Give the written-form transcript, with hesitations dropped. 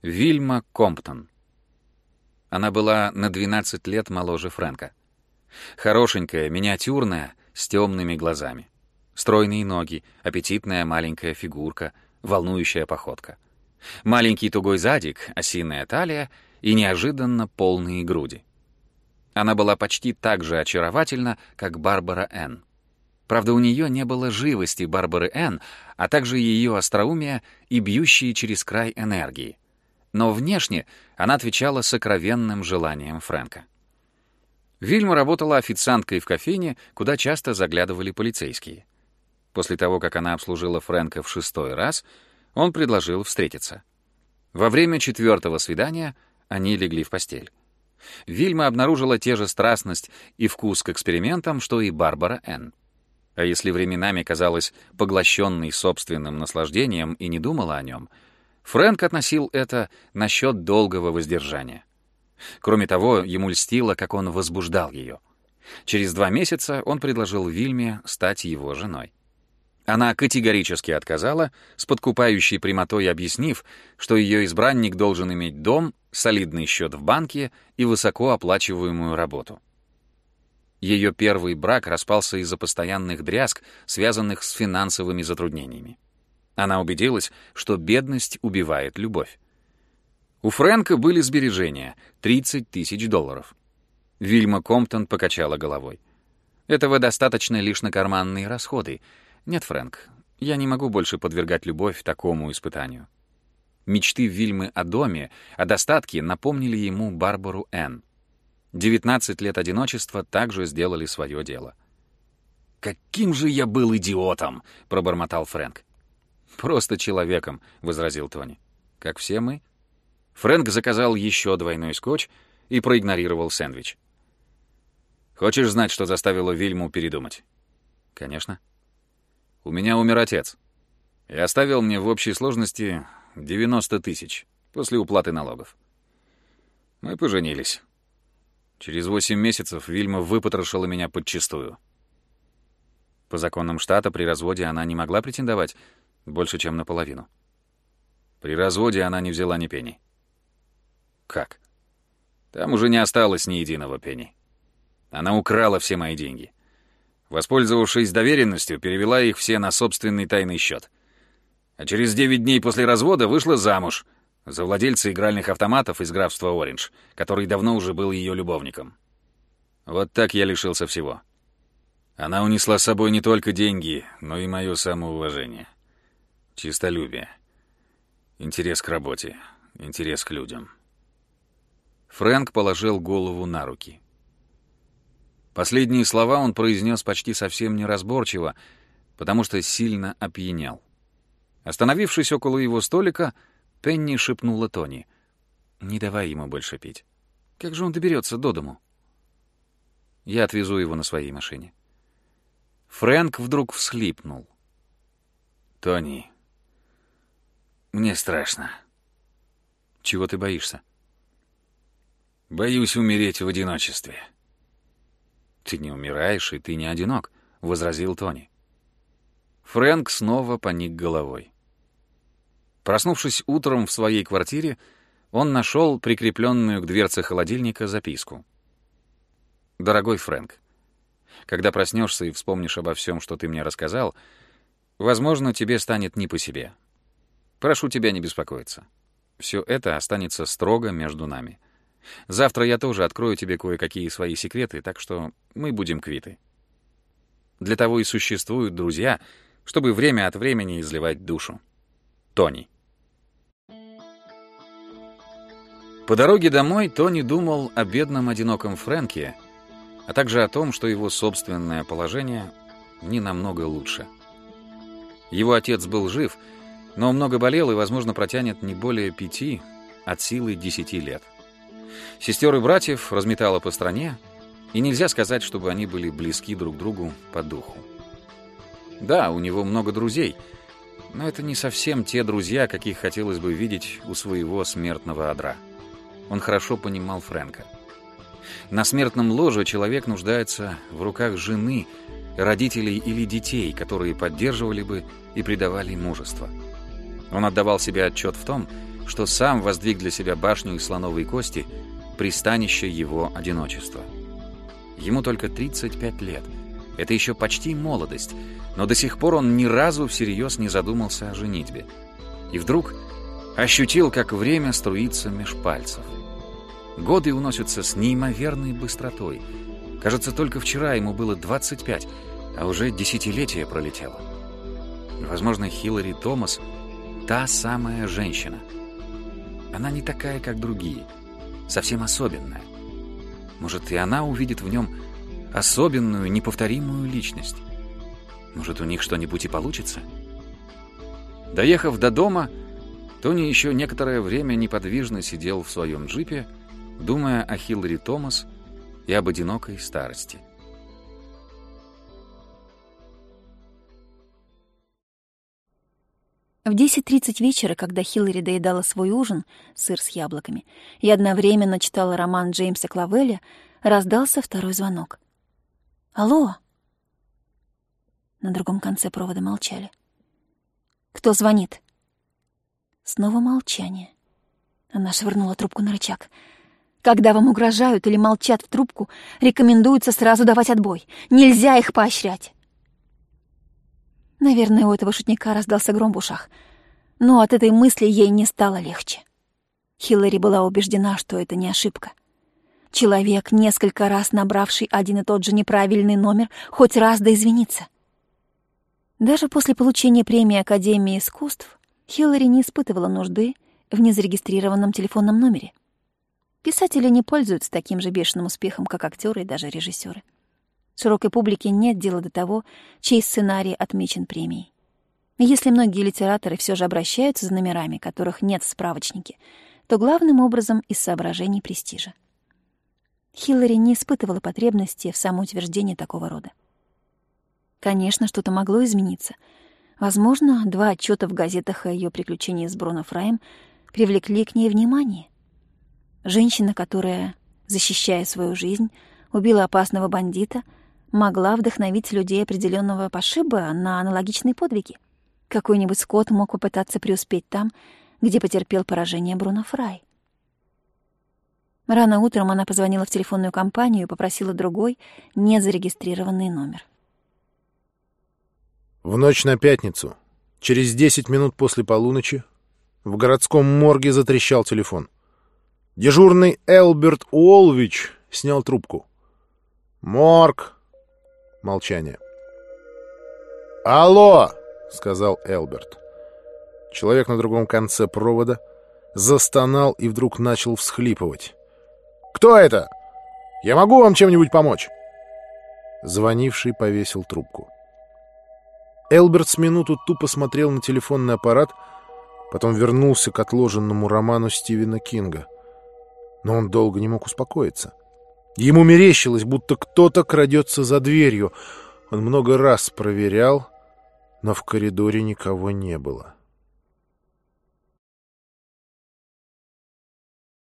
Вильма Комптон. Она была на 12 лет моложе Фрэнка. Хорошенькая, миниатюрная, с темными глазами. Стройные ноги, аппетитная маленькая фигурка, волнующая походка. Маленький тугой задик, осиная талия и неожиданно полные груди. Она была почти так же очаровательна, как Барбара Энн. Правда, у нее не было живости Барбары Энн, а также ее остроумия и бьющие через край энергии. Но внешне она отвечала сокровенным желаниям Фрэнка. Вильма работала официанткой в кофейне, куда часто заглядывали полицейские. После того, как она обслужила Фрэнка в 6-й раз, он предложил встретиться. Во время 4-го свидания они легли в постель. Вильма обнаружила те же страстность и вкус к экспериментам, что и Барбара Энн. А если временами казалась поглощенной собственным наслаждением и не думала о нем, Фрэнк относил это насчет долгого воздержания. Кроме того, ему льстило, как он возбуждал ее. Через 2 месяца он предложил Вильме стать его женой. Она категорически отказала, с подкупающей прямотой объяснив, что ее избранник должен иметь дом, солидный счет в банке и высокооплачиваемую работу. Ее первый брак распался из-за постоянных дрязг, связанных с финансовыми затруднениями. Она убедилась, что бедность убивает любовь. У Фрэнка были сбережения — $30 000. Вильма Комптон покачала головой. «Этого достаточно лишь на карманные расходы. Нет, Фрэнк, я не могу больше подвергать любовь такому испытанию». Мечты Вильмы о доме, о достатке напомнили ему Барбару Энн. 19 лет одиночества также сделали свое дело. «Каким же я был идиотом!» — пробормотал Фрэнк. «Просто человеком», — возразил Тони. «Как все мы». Фрэнк заказал еще двойной скотч и проигнорировал сэндвич. «Хочешь знать, что заставило Вильму передумать?» «Конечно». «У меня умер отец. И оставил мне в общей сложности 90 000 после уплаты налогов. Мы поженились. Через 8 месяцев Вильма выпотрошила меня подчистую. По законам штата при разводе она не могла претендовать больше, чем наполовину. При разводе она не взяла ни пенни». «Как?» «Там уже не осталось ни единого пенни. Она украла все мои деньги. Воспользовавшись доверенностью, перевела их все на собственный тайный счет. А через 9 дней после развода вышла замуж за владельца игральных автоматов из графства Ориндж, который давно уже был ее любовником. Вот так я лишился всего. Она унесла с собой не только деньги, но и мое самоуважение. Честолюбие. Интерес к работе. Интерес к людям». Фрэнк положил голову на руки. Последние слова он произнес почти совсем неразборчиво, потому что сильно опьянял. Остановившись около его столика, Пенни шепнула Тони: «Не давай ему больше пить. Как же он доберется до дому?» «Я отвезу его на своей машине». Фрэнк вдруг всхлипнул. «Тони, мне страшно». «Чего ты боишься?» «Боюсь умереть в одиночестве». «Ты не умираешь, и ты не одинок», — возразил Тони. Фрэнк снова поник головой. Проснувшись утром в своей квартире, он нашел прикрепленную к дверце холодильника записку. «Дорогой Фрэнк, когда проснешься и вспомнишь обо всем, что ты мне рассказал, возможно, тебе станет не по себе. Прошу тебя не беспокоиться. Все это останется строго между нами. Завтра я тоже открою тебе кое-какие свои секреты, так что мы будем квиты. Для того и существуют друзья, чтобы время от времени изливать душу. Тони». По дороге домой Тони думал о бедном одиноком Фрэнке, а также о том, что его собственное положение не намного лучше. Его отец был жив, но много болел и, возможно, протянет не более 5, от силы 10 лет. Сестер и братьев разметало по стране, и нельзя сказать, чтобы они были близки друг другу по духу. Да, у него много друзей, но это не совсем те друзья, каких хотелось бы видеть у своего смертного одра. Он хорошо понимал Фрэнка. На смертном ложе человек нуждается в руках жены, родителей или детей, которые поддерживали бы и придавали мужество. Он отдавал себе отчет в том, что сам воздвиг для себя башню из слоновой кости, пристанище его одиночества. Ему только 35 лет. Это еще почти молодость, но до сих пор он ни разу всерьез не задумался о женитьбе. И вдруг ощутил, как время струится меж пальцев. Годы уносятся с неимоверной быстротой. Кажется, только вчера ему было 25, а уже десятилетие пролетело. Возможно, Хиллари Томас — та самая женщина. Она не такая, как другие, совсем особенная. Может, и она увидит в нем особенную, неповторимую личность. Может, у них что-нибудь и получится? Доехав до дома, Тони еще некоторое время неподвижно сидел в своем джипе, думая о Хиллари Томас и об одинокой старости. В 10:30 вечера, когда Хиллари доедала свой ужин, сыр с яблоками, и одновременно читала роман Джеймса Клавеля, раздался второй звонок. «Алло!» На другом конце провода молчали. «Кто звонит?» Снова молчание. Она швырнула трубку на рычаг. «Когда вам угрожают или молчат в трубку, рекомендуется сразу давать отбой. Нельзя их поощрять!» Наверное, у этого шутника раздался гром в ушах. Но от этой мысли ей не стало легче. Хиллари была убеждена, что это не ошибка. Человек, несколько раз набравший один и тот же неправильный номер, хоть раз да извинится. Даже после получения премии Академии искусств Хиллари не испытывала нужды в незарегистрированном телефонном номере. Писатели не пользуются таким же бешеным успехом, как актеры и даже режиссеры. Широкой публике нет дела до того, чей сценарий отмечен премией. И если многие литераторы все же обращаются за номерами, которых нет в справочнике, то главным образом из соображений престижа. Хиллари не испытывала потребности в самоутверждении такого рода. Конечно, что-то могло измениться. Возможно, 2 отчета в газетах о ее приключении с Бруно Фраем привлекли к ней внимание. Женщина, которая, защищая свою жизнь, убила опасного бандита, могла вдохновить людей определенного пошиба на аналогичные подвиги. Какой-нибудь Скотт мог попытаться преуспеть там, где потерпел поражение Бруно Фрай. Рано утром она позвонила в телефонную компанию и попросила другой, незарегистрированный номер. В ночь на пятницу, через 10 минут после полуночи, в городском морге затрещал телефон. Дежурный Элберт Уолвич снял трубку. «Морг!» Молчание. «Алло!» — сказал Элберт. Человек на другом конце провода застонал и вдруг начал всхлипывать. «Кто это? Я могу вам чем-нибудь помочь?» Звонивший повесил трубку. Элберт с минуту тупо смотрел на телефонный аппарат, потом вернулся к отложенному роману Стивена Кинга. Но он долго не мог успокоиться. Ему мерещилось, будто кто-то крадется за дверью. Он много раз проверял, но в коридоре никого не было.